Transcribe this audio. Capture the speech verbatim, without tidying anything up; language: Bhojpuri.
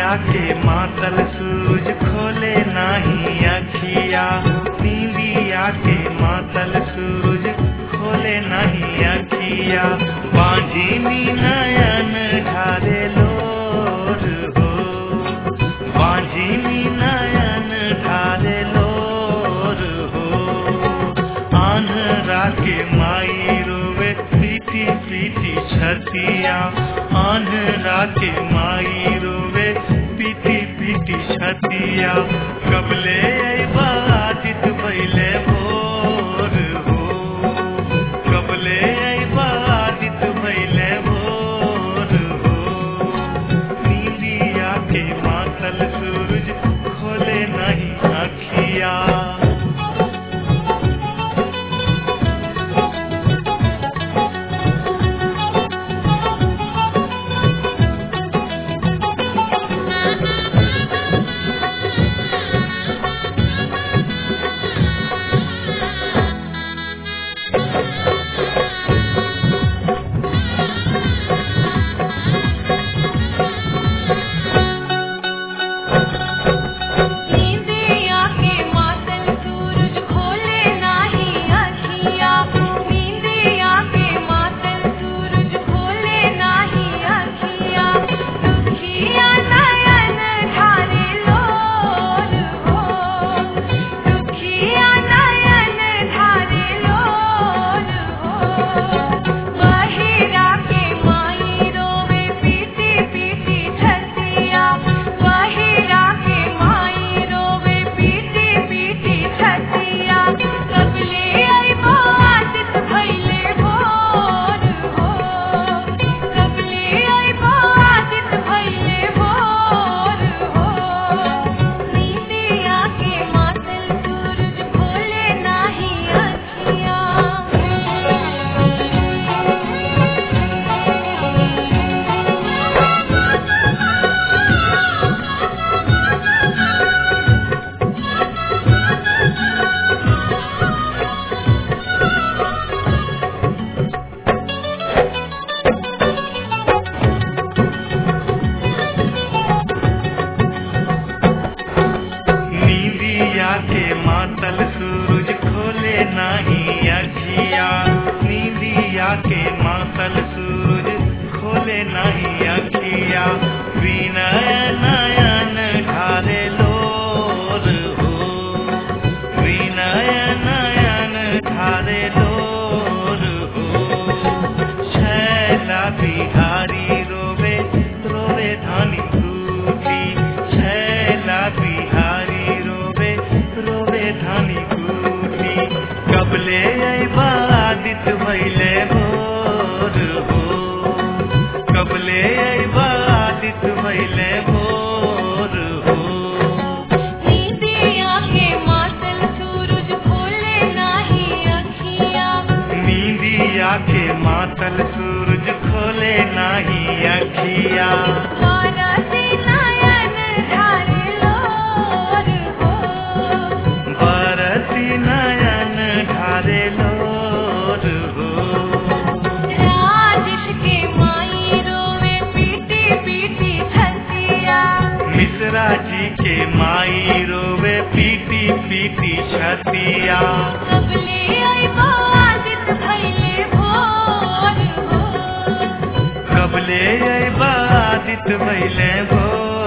के मातल सूरज खोले नाही अखिया, नींदिया के मातल सूरज खोले नहीं अखिया। बांझिनी नयन ढारे लोर हो, बांझिनी नयन ढारे लोर हो। आन्हरा के माई रोवे पीटी पीटी छतिया, आन्हरा के माई रोवे पीटी पीटी छतिया। कबले बाजित भइले भोर हो, कबले बाजित भइले भोर हो। नींदिया के मातल सूरज खोले नहीं अखिया। मातल सूरज खोले नहीं अखिया, नींदिया के मातल सूरज खोले नहीं अखिया। विनय नयन ढारे लोर हो, विनय नयन ढारे लोर हो। छैला बिहारी रोवे रोवे धानी टूटी, छैला बिहारी रोवे रोवे धानी टूटी। कबले बादित भइले भोर हो, कबले बादित भइले भोर हो। नींदिया के मातल सूरज खोले नाही अखिया, नींदिया के मातल सूरज खोले नहीं अखिया। बरसी नयन ढारे लोर हो, बरसी नयन ढारे लोर हो। राजेश के माई रोवे पीटी पीटी छतिया, मिश्रा जी के माई रोवे पीटी पीटी छतिया। कबले बादित भइले भोर हो, कबले बादित भइले भोर